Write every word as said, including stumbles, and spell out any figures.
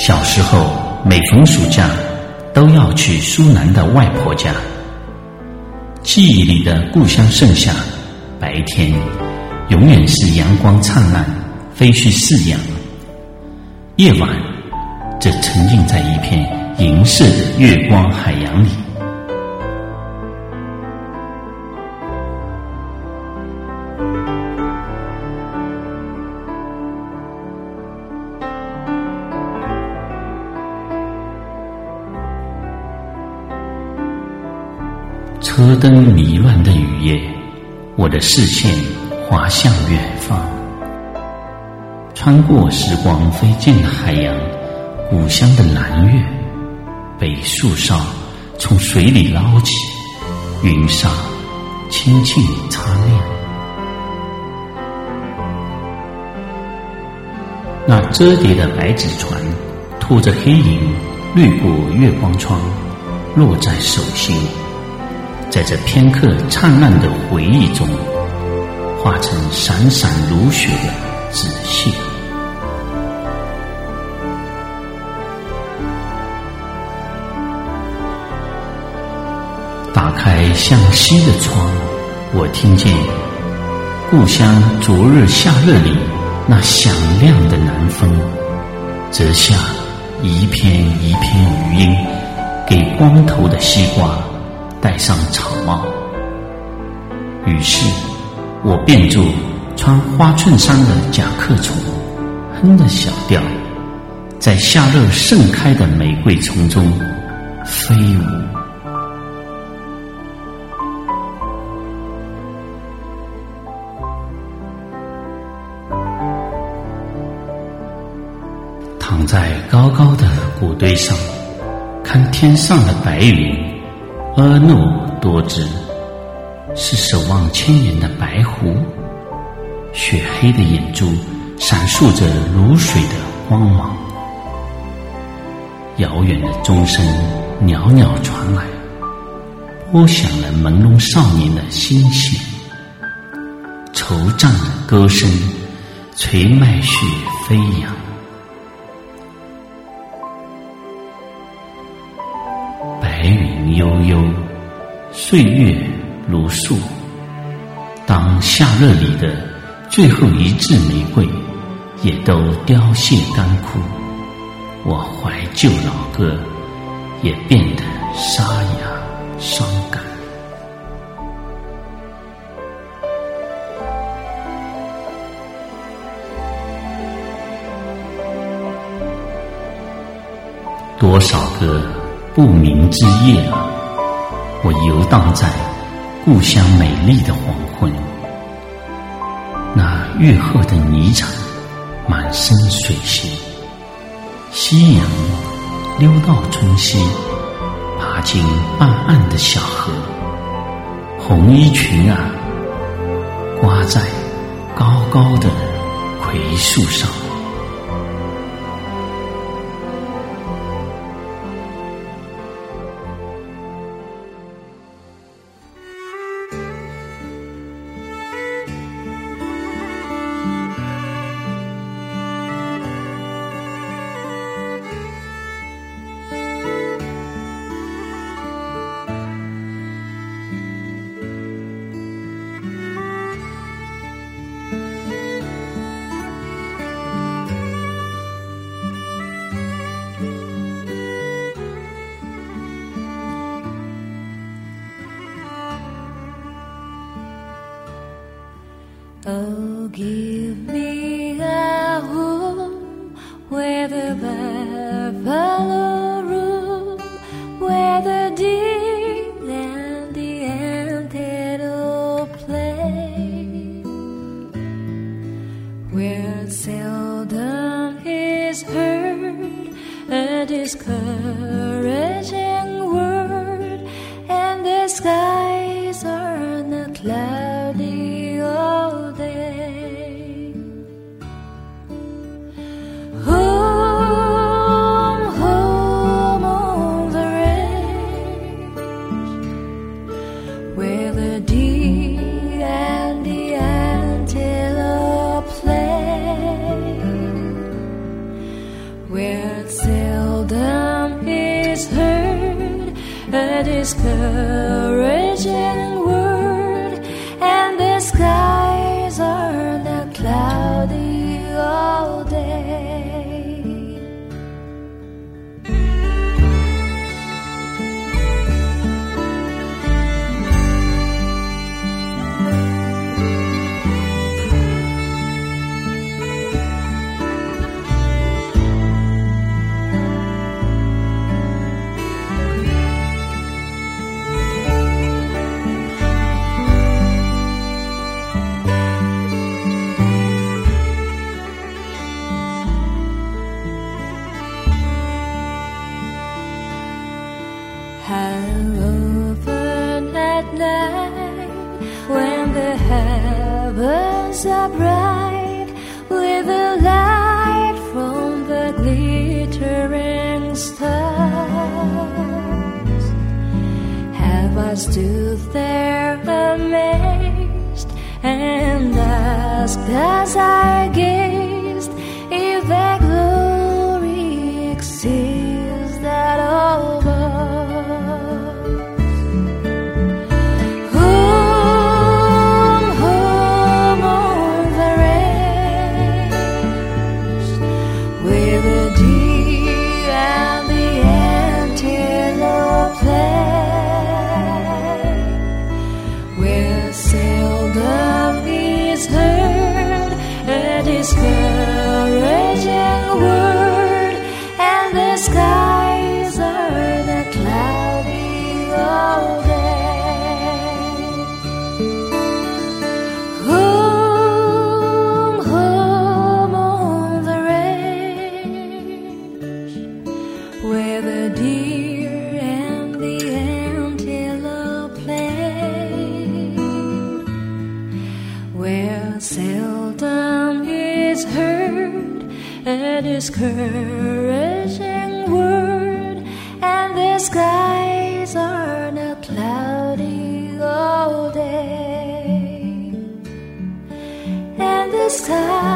小时候每逢暑假都要去苏南的外婆家，记忆里的故乡盛夏，白天永远是阳光灿烂，飞絮四扬，夜晚则沉浸在一片银色的月光海洋里。车灯迷乱的雨夜，我的视线滑向远方，穿过时光飞溅的海洋，故乡的蓝月被树梢从水里捞起，云纱轻轻擦亮。那折叠的白纸船拖着黑影掠过月光窗，落在手心，在这片刻灿烂的回忆中，化成闪闪如雪的纸屑。打开向西的窗，我听见故乡昨日夏日里那响亮的南风，折下一片一片余音，给光头的西瓜戴上草帽。于是我变作穿花衬衫的甲壳虫，哼着小调，在夏日盛开的玫瑰丛中飞舞。躺在高高的谷堆上，看天上的白云婀娜多姿，是守望千年的白狐，雪黑的眼珠闪烁着如水的光芒。遥远的钟声袅袅传来，拨响了朦胧少年的心弦。惆怅的歌声垂脉血飞扬。白云悠悠，岁月如树，当夏日里的最后一枝玫瑰也都凋谢干枯，我怀旧老歌也变得沙哑伤感。多少个不明之夜啊，我游荡在故乡美丽的黄昏，那月褐的泥场满身水稀，夕阳溜到村西，爬进半暗的小河，红衣裙啊挂在高高的葵树上。 Oh, give me a home where the buffalo roam, where the deer and the antelope play, where seldom is heard a discouraging word, and the skies are not cloudy all day. a discouraging word, and the skies are not cloudy all day. How often at night, when the heavens are bright with the light from the glittering stars, have I stood there amazed and asked as I gazed if that glory exceeds that of us. Discouraging word, and the skies are not cloudy all day. Home, home on the range, where the deer and the antelope play, where seldom is heard a discouraging word, and the skies are not cloudy all day, and the skies